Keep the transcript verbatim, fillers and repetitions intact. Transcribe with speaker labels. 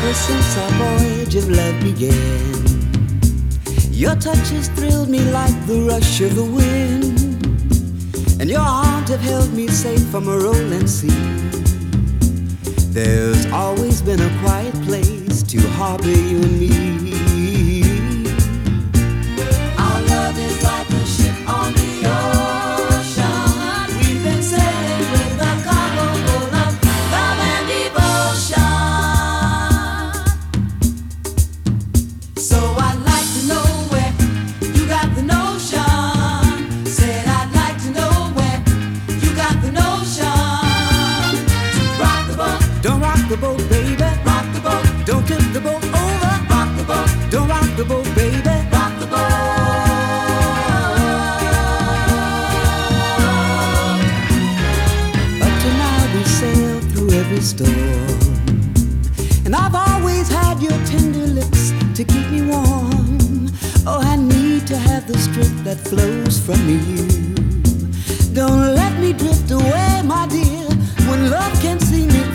Speaker 1: Ever since our voyage of love began, your touch has thrilled me like the rush of the wind, and your arms have held me safe from a rolling sea. There's always been a quiet place to harbor you and me. Our love is like a ship on the ocean. We've been sailing with a cargo full of love and devotion. So I'd like to know where you got the notion. Said I'd like to know where you got the notion. Rock the boat, don't rock the boat, baby. Rock the boat, don't tip the boat over. Rock the boat, don't rock the boat, baby. Rock the boat. Up to now we sailed through every storm, and I've always had your tender lips to keep me warm. Oh, I need to have the strength that flows from you. Don't let me drift away, my dear, when love can see me